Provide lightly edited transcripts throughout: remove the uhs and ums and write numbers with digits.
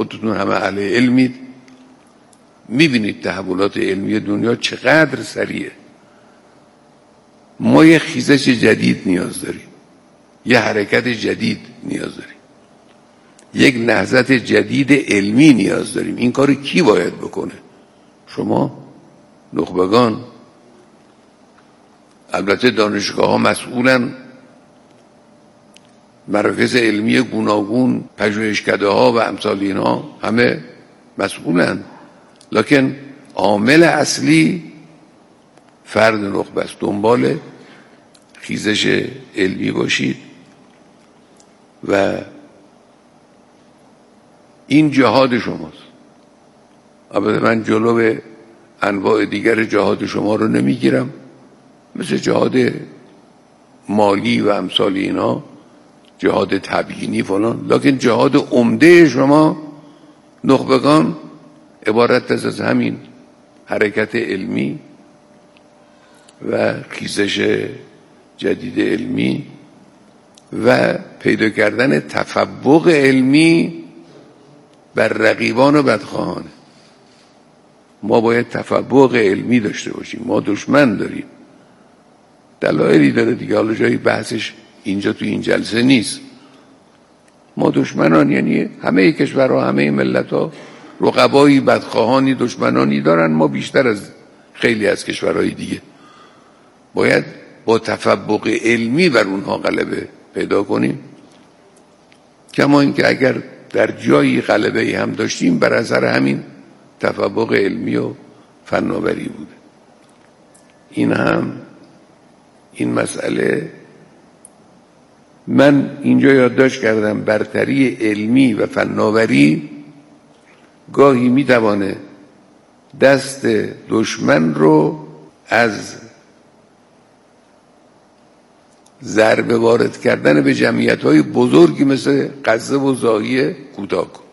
خودتون همه اهل علمید، میبینید تحولات علمی دنیا چقدر سریعه. ما یه خیزش جدید نیاز داریم، یه حرکت جدید نیاز داریم، یک نهضت جدید علمی نیاز داریم. این کار کی باید بکنه؟ شما نخبگان. البته دانشگاه ها مسئولن، مراکز علمی گوناگون، پژوهشکده ها و امثال اینها همه مسئولن، لکن عامل اصلی فرد نخبه است. دنبال خیزش علمی باشید و این جهاد شماست. البته من جلو انواع دیگر جهاد شما رو نمیگیرم، مثل جهاد مالی و امثال اینا، جهاد تبیینی فلان، لکن جهاد عمده شما نخبگان عبارت از همین حرکت علمی و خیزش جدید علمی و پیدا کردن تفوق علمی بر رقیبان و بدخواهان. ما باید تفوق علمی داشته باشیم. ما دشمن داریم، دلایلی داره دیگه، حالا جایی بحثش اینجا تو این جلسه نیست. ما دشمنان، یعنی همه کشورها، همه ملت‌ها رقبایی، بدخواهانی، دشمنانی دارن. ما بیشتر از خیلی از کشورهای دیگه باید با تفوق علمی بر اونها غلبه پیدا کنیم. کما اینکه اگر در جایی غلبه هم داشتیم بر اثر همین تفوق علمی و فناوری بود. این مسئله من اینجا یادداشت کردم. برتری علمی و فناوری گاهی میتوانه دست دشمن رو از ضربه وارد کردن به جمعیت‌های بزرگی مثل غزه و ضاحیه کوتاه کن.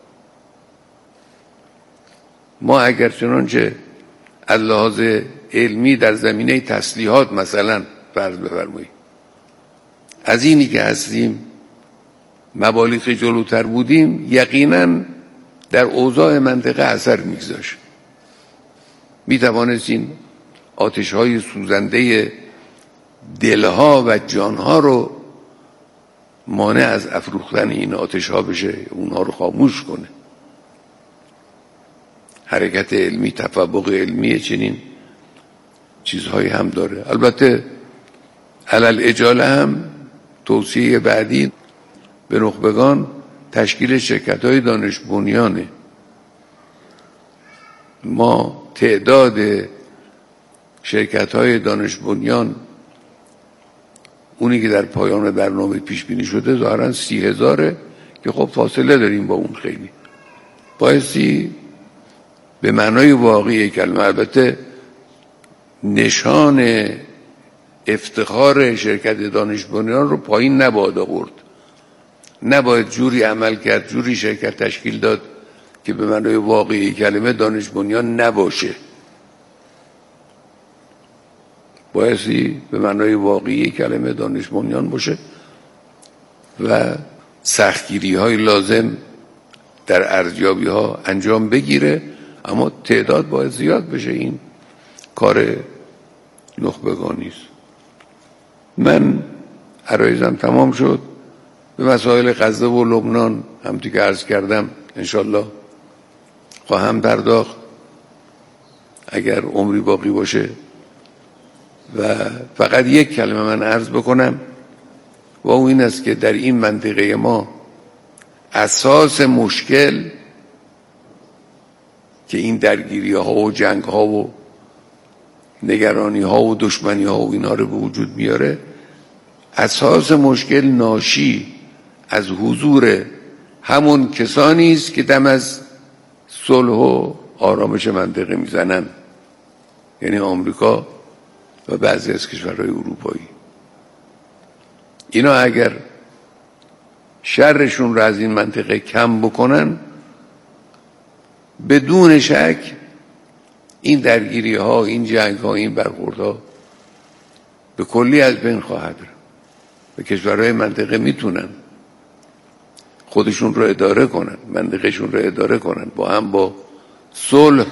ما اگر چنانچه از لحاظ علمی در زمینه تسلیحات مثلا فرض بفرمایید از اینی که هستیم مبالغ جلوتر بودیم، یقینا در اوضاع منطقه اثر میگذاشت. میتوانستیم آتش‌های سوزنده دلها و جانها رو مانع از افروختن این آتش‌ها بشه، اونها رو خاموش کنه. حرکت علمی، تفوق علمی چنین چیزهایی هم داره. البته علل اجاله هم توصیه بعدی به نخبگان تشکیل شرکت‌های دانش بنیانه. ما تعداد شرکت‌های دانش بنیان اونی که در پایان برنامه پیش بینی شده ظاهراً 30,000 که خب فاصله داریم با اون خیلی. بایستی به معنای واقعی کلمه، البته نشان افتخار شرکت دانش بنیان رو پایین نباید آورد. نباید جوری عمل کرد، جوری شرکت تشکیل داد که به معنای واقعی کلمه دانش بنیان نباشه. بایستی به معنای واقعی کلمه دانش بنیان باشه و سختگیری های لازم در ارزیابی ها انجام بگیره، اما تعداد باید زیاد بشه. این کار نخبگانی است. من عرایزم تمام شد. به مسائل غزه و لبنان هم که عرض کردم انشالله خواهم پرداخت اگر عمری باقی باشه. و فقط یک کلمه من عرض بکنم و اون این است که در این منطقه ما اساس مشکل که این درگیری ها و جنگ ها و نگرانی ها و دشمنی ها و اینا رو به وجود میاره، اساس مشکل ناشی از حضور همون کسانی است که دم از صلح و آرامش منطقه میزنن، یعنی آمریکا و بعضی از کشورهای اروپایی. اینا اگر شرشون را از این منطقه کم بکنن، بدون شک این درگیری ها، این جنگ ها، این برخورد ها به کلی از بین خواهد رفت. و کشورهای منطقه میتونن خودشون رو اداره کنن، منطقهشون رو اداره کنن، با هم با صلح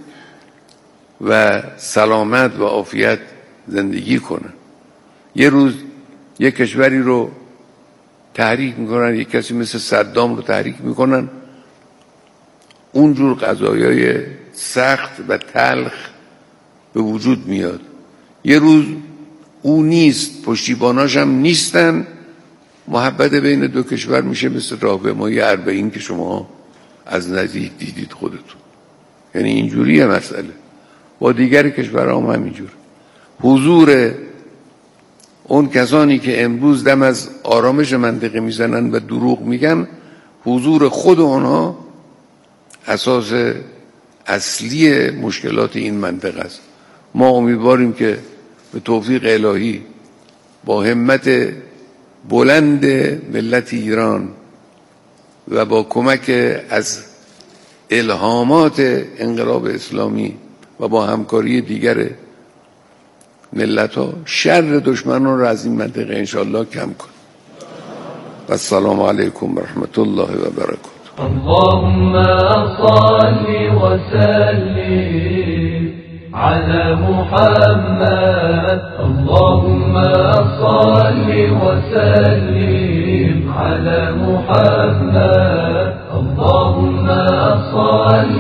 و سلامت و عافیت زندگی کنن. یه روز یه کشوری رو تحریک میکنن، یک کسی مثل صدام رو تحریک میکنن، اونجور قضایای سخت و تلخ به وجود میاد. یه روز او نیست، پشتیباناش هم نیستن، محبت بین دو کشور میشه مثل راهپیمایی اربعین که شما از نزدیک دیدید خودتون. یعنی اینجوریه مسئله. با دیگر کشورها هم همینجور. حضور اون کسانی که امروز دم از آرامش منطقه میزنن و دروغ میگن، حضور خود اونها اساس اصلی مشکلات این منطقه است. ما امیدواریم که به توفیق الهی با همت بلند ملت ایران و با کمک از الهامات انقلاب اسلامی و با همکاری دیگر ملت‌ها شر دشمنان را از این منطقه انشاءالله کم کن. و السلام علیکم و رحمت الله و برکاته. اللهم صل وسلم على محمد. اللهم صل وسلم على محمد. اللهم صل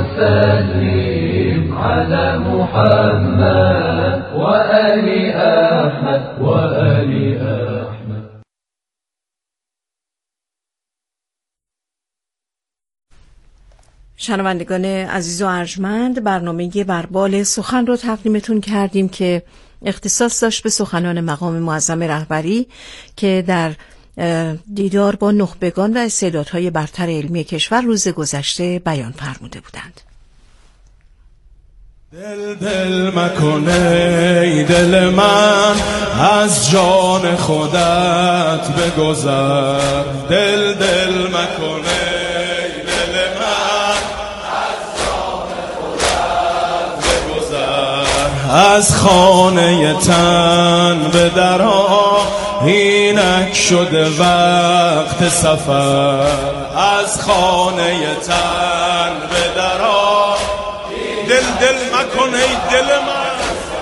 وسلم على محمد وآل أحمد وآل أحمد. شنوندگان عزیز و ارجمند، برنامه بربال سخن رو تقدیمتون کردیم که اختصاص داشت به سخنان مقام معظم رهبری که در دیدار با نخبگان و استعدادهای برتر علمی کشور روز گذشته بیان فرموده بودند. دل دل مکنه دل من از جان خودت بگذر. دل دل مکنه دل من از جان خودت بگذر. از خانه تن به درآ اینک شده وقت سفر. از خانه تن به درآ دل دل مکنه دل من.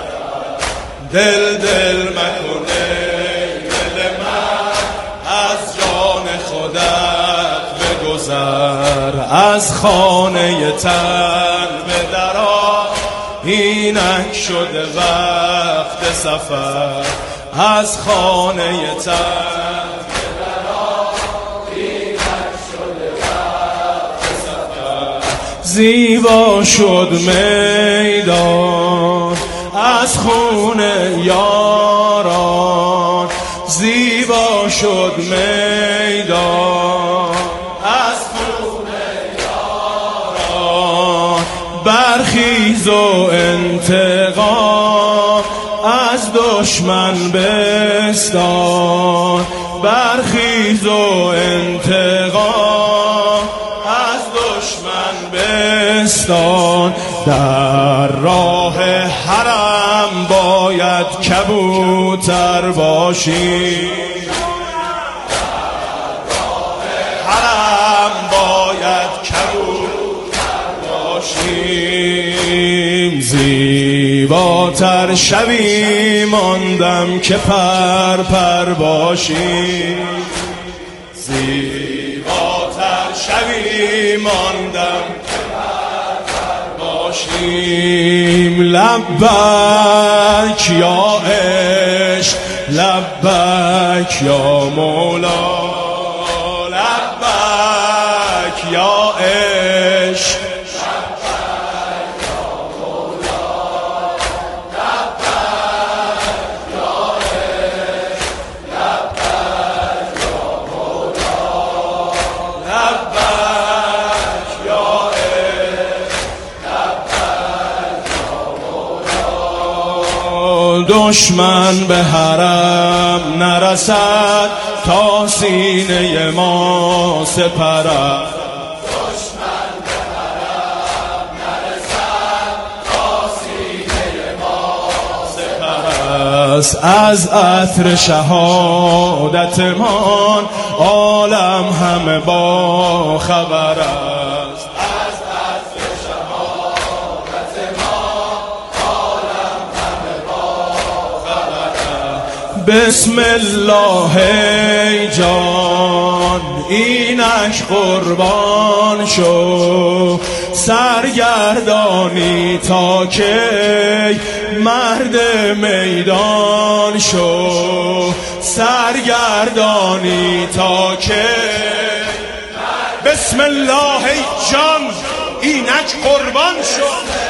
دل دل مکنه دل من از جان خودت بگذر. از خانه تن به درآ اینک شده وقت سفر. از خانه تن به درآ اینک شده وقت سفر. زیبا شد میدان از خون یاران. زیبا شد میدان از خون یاران. برخیز و انتقام از دشمن بستان. برخیز و انتقام از دشمن بستان. در راه حرم باید کبوتر باشی. در راه حرم باید کبوتر باشیم. زیباتر شوی ماندم که پر پر باشی. زیباتر شوی ماندم که پر پر باشیم. لبک یا عشق لبک یا مولا. لبک یا عشق دشمن به حرم نرسد تا سینه ما سپرد. دشمن به حرم نرسد تا سینه ما سپرد. است از عطر شهادتمان، عالم همه با خبر است. از عطر شهادتمان، عالم همه با خبر است. بسم الله ای جان اینک قربان شو، سرگردانی تا کی مرد میدان شو، سرگردانی تا کی. بسم الله ای جان اینک قربان شو،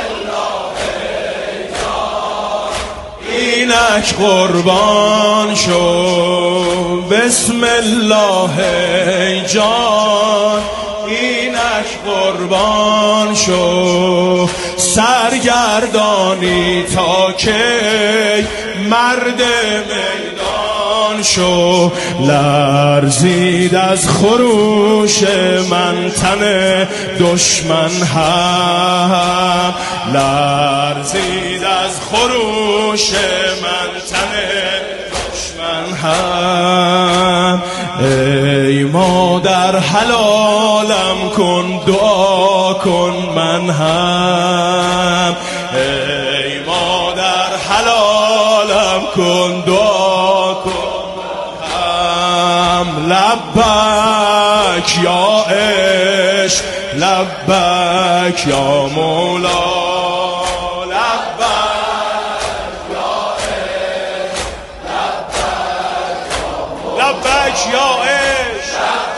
اینک قربان شو. بسم الله ای جان اینک قربان شو، سرگردانی تا کی مرد میدان شو. لرزید از خروش من تن دشمن هم، لرزید از خروش من تن دشمن هم. ای مادر حلالم کن دعا کن من هم، ای مادر حلالم کن دعا کن هم. لبک یا عشق لبک یا مولا، لبک یا عشق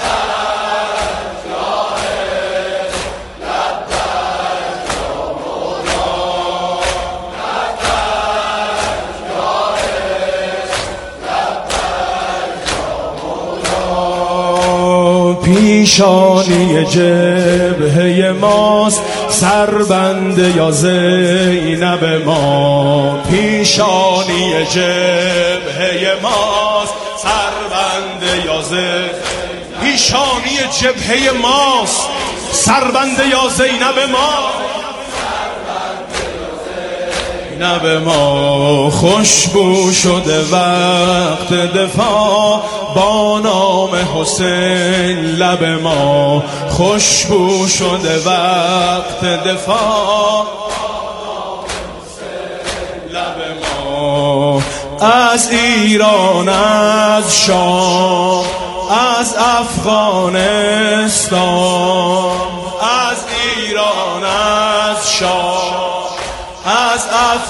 پیشانی جبهه ماست سربنده یا زینب ما، پیشانی جبهه ماست سربنده یا زینب، پیشانی جبهه ماست سربنده یا زینب ما، زینب ما. خوشبو شده وقت دفاع با نام حسین لب ما، خوشبو شده وقت دفاع لب ما. از ایران از شام از افغانستان، از ایران از شام از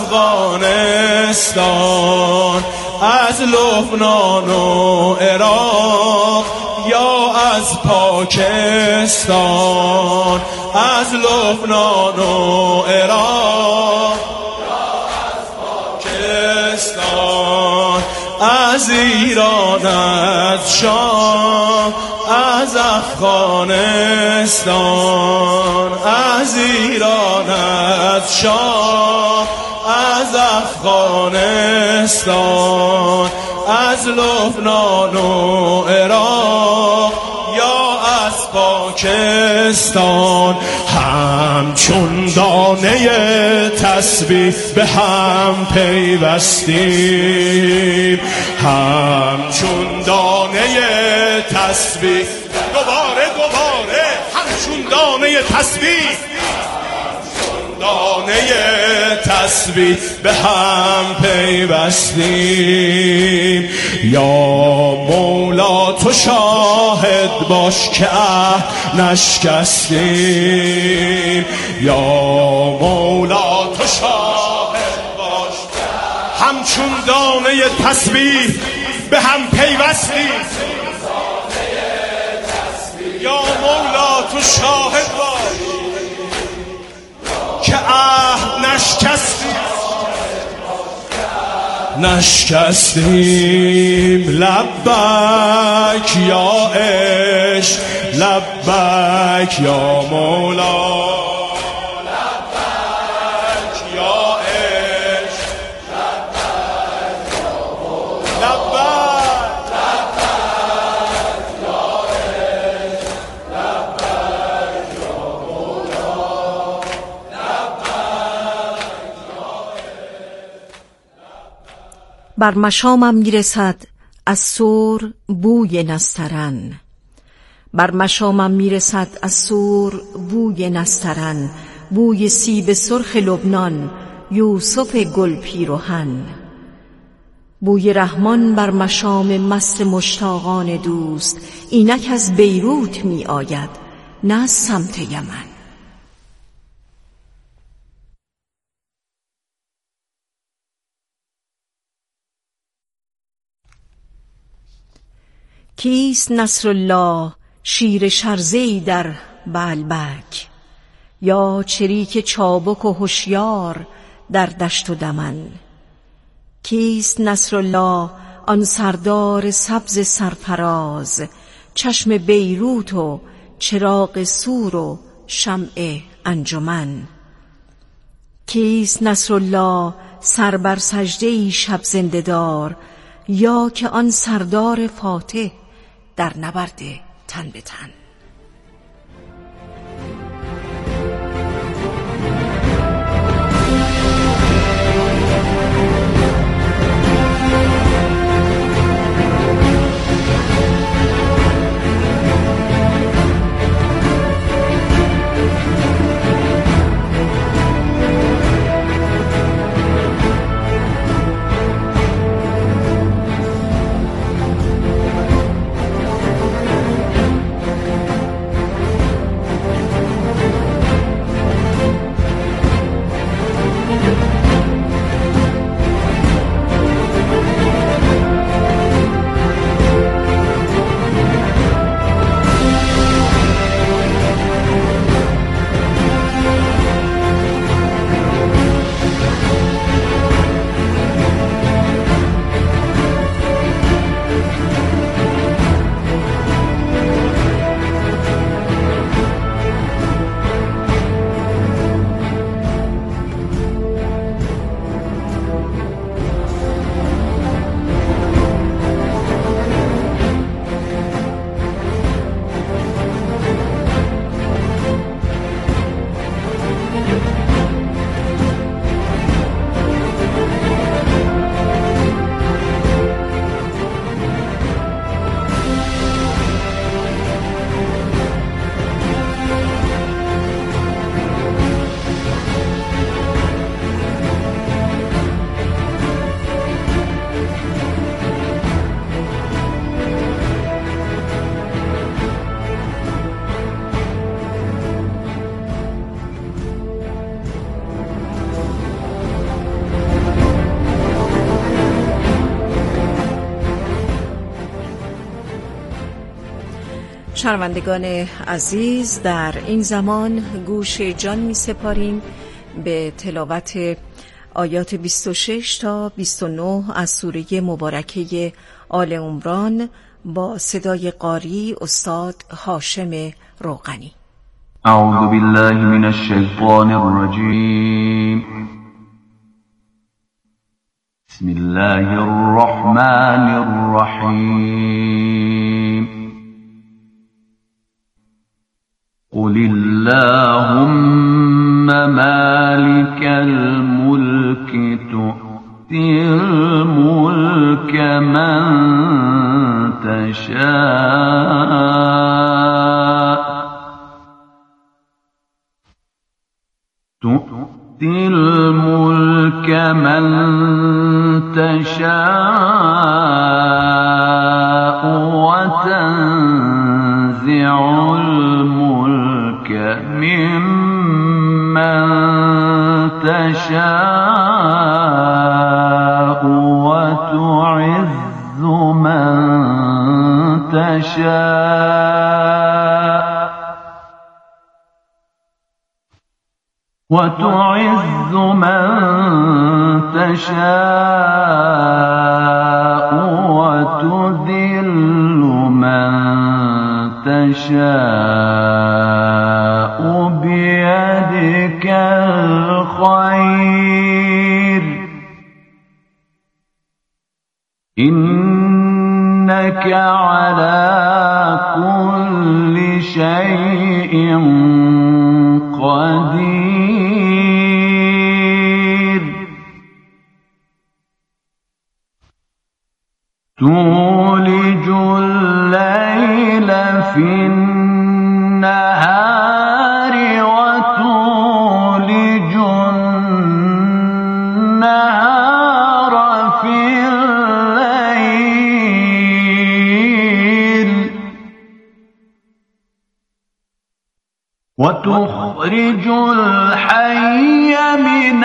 افغانستان، از لبنان و عراق یا از پاکستان، از لبنان و عراق یا از پاکستان، از ایران از شام از افغانستان، از ایران از شام از افغانستان، از لبنان و عراق یا از پاکستان. همچون دانه تسبیح به هم پیوستیم، همچون دانه تسبیح دوباره همچون دانه تسبیح، دانه تسبیح به هم پیوستیم. یا مولا تو شاهد باش که عهد نشکستیم، یا مولا تو شاهد باش همچون دانه تسبیح به هم پیوستیم. یا مولا تو شاهد باش که عهد نشکستیم. لبک یا عشق لبک یا مولا، لبک یا عشق لبک یا مولا، لبک یا عشق لبک یا مولا. بر مشامم میرسد از سور بوی نسترن، بر مشامم میرسد از سور بوی نسترن، بوی سیب سرخ لبنان یوسف گل پیرهن. بوی رحمان بر مشام مست مشتاقان دوست، اینک از بیروت می آید نه از سمت یمن. کیست نصرالله شیر شرزه‌ای در بعلبک، یا چریک چابک و هوشیار در دشت و دمن؟ کیست نصرالله آن سردار سبز سرفراز، چشم بیروت و چراغ سور و شمع انجمن؟ کیست نصرالله سر بر سجده‌ای شب زنده دار، یا که آن سردار فاتح در نبرد تن به تن؟ شنوندگان عزیز، در این زمان گوش جان می سپاریم به تلاوت آیات 26 تا 29 از سوره مبارکه آل عمران با صدای قاری استاد هاشم روغنی. اعوذ بالله من الشیطان الرجیم. بسم الله الرحمن الرحیم. قل اللهم مالك الملك تؤتي الملك من تشاء تؤتي الملك من تشاء وتنزع الملك ممن تشاء وتعز من تشاء وتعز من تشاء وتذل من تشاء بيدك الخير إنك على كل شيء قدير تولج الليل في النهار وتولج النهار في الليل وتخرج الحي من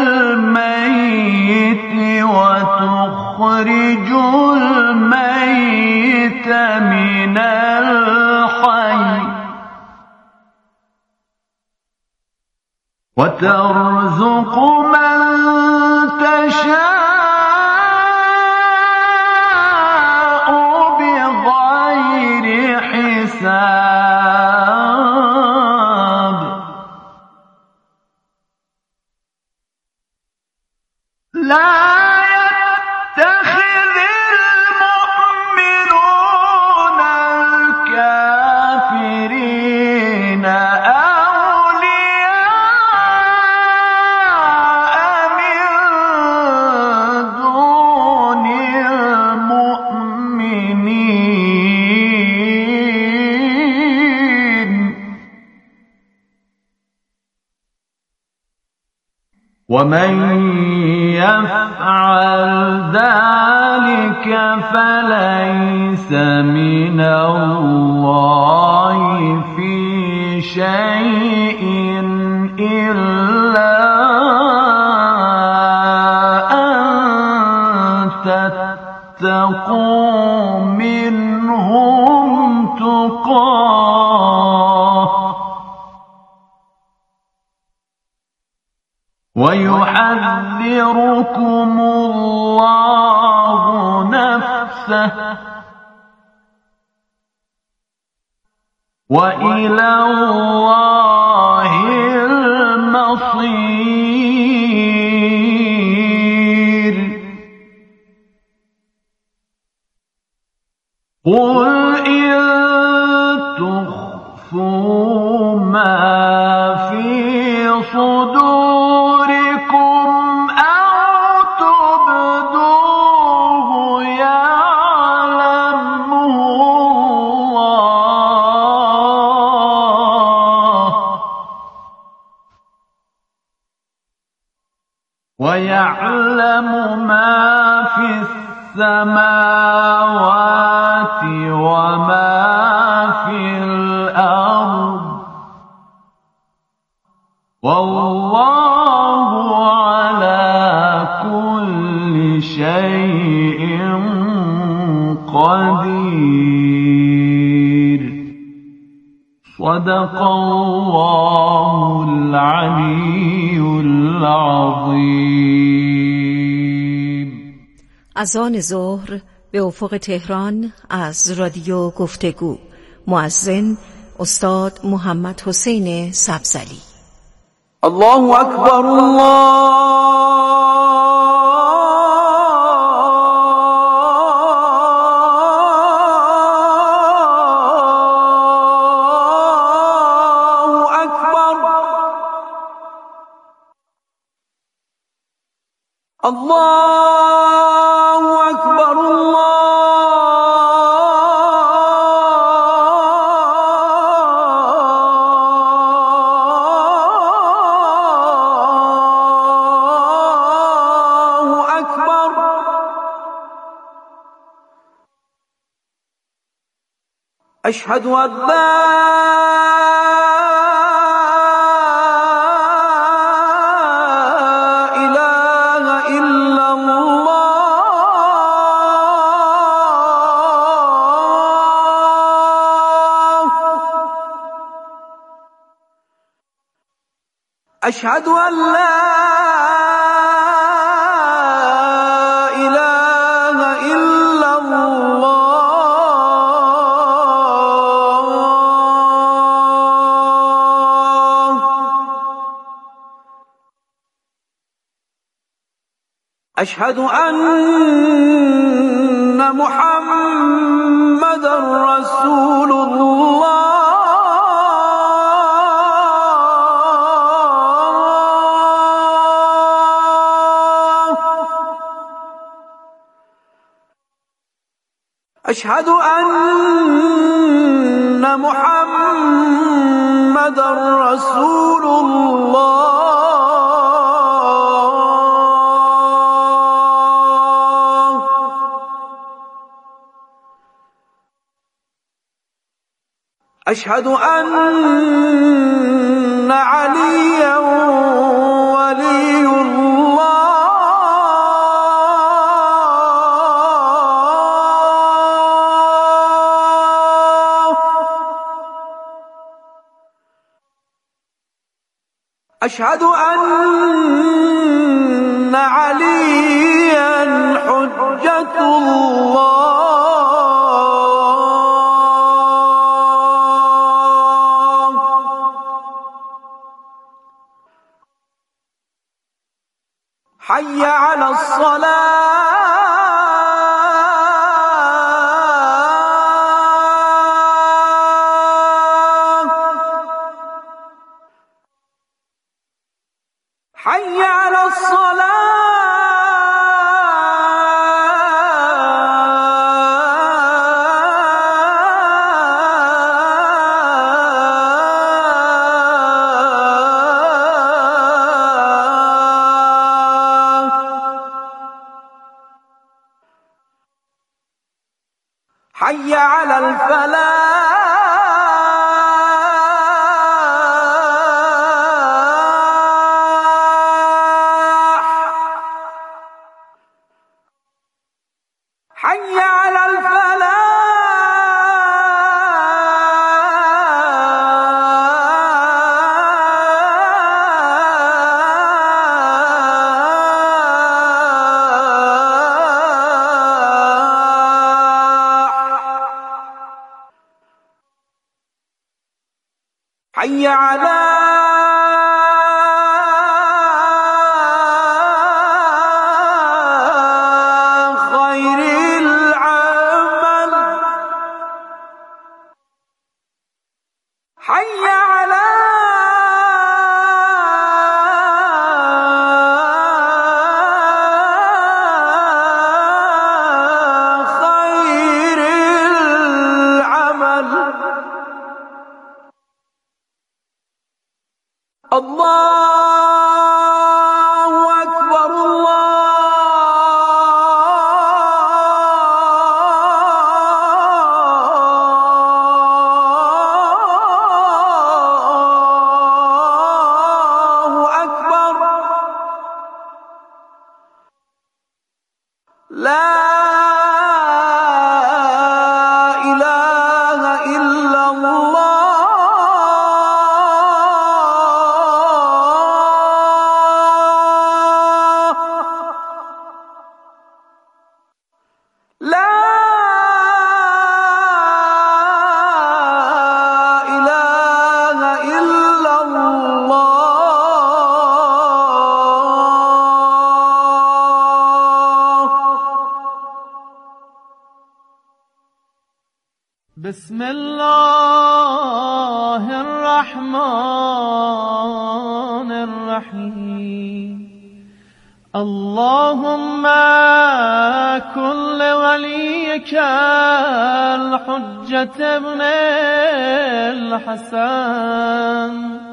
الميت وتخرج الميت من الحي وترزق من تشاء بغير حساب لا يتخذ المؤمنون الكافرين أولياء من دون المؤمنين ومن يفعل ذلك فليس من الله في شيء إلا أن تتقوا منهم تقاه ويحذركم الله نفسه وإلى الله المصير قل إن تخفوا ما في صدوركم أو تبدوه يعلمه الله ويعلم ما في السماوات وما في الأرض والله على كل شيء قدير صدق الله العلي العظيم. اذان ظهر به افق تهران از رادیو گفتگو. مؤذن استاد محمد حسین سبزلی. الله أكبر الله أكبر الله أكبر الله أكبر أشهد أن لا إله إلا الله أشهد أن لا إله إلا الله أشهد أن محمدًا رسول الله أشهد أن محمد رسول الله. أشهد أن عليا ولي الله. أشهد أن عليا حجة الله. حي على الصلاة. حي على الصلاة. حي على الفلاح. حي على الفلاح. حي على خير العمل. حي على خير العمل. الله أكبر. الله أكبر. لا إله إلا الله. لا إله إلا الله. بسم الله الرحمن الرحيم. اللهم كن لوليك الحجة ابن الحسن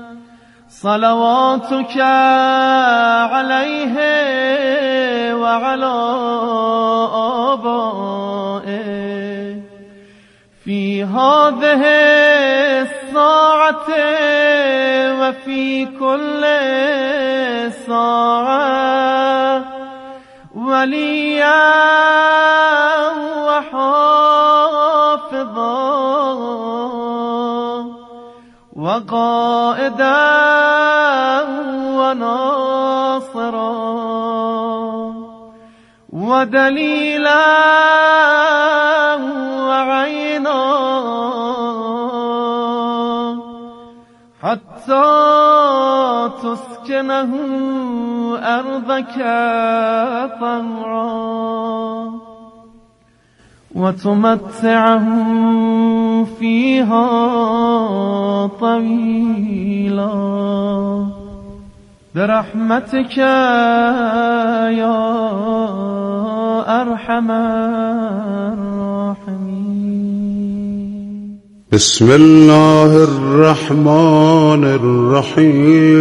صلواتك عليه وعلى آبائه في هذه الساعة وفي كل ساعة وليا وحافظا وقائدا وناصرا ودليلا وعينا حتى تسكنه أرضك طوعا وتمتعه فيها طويلا برحمتك يا أرحم الراحمين. بسم الله الرحمن الرحیم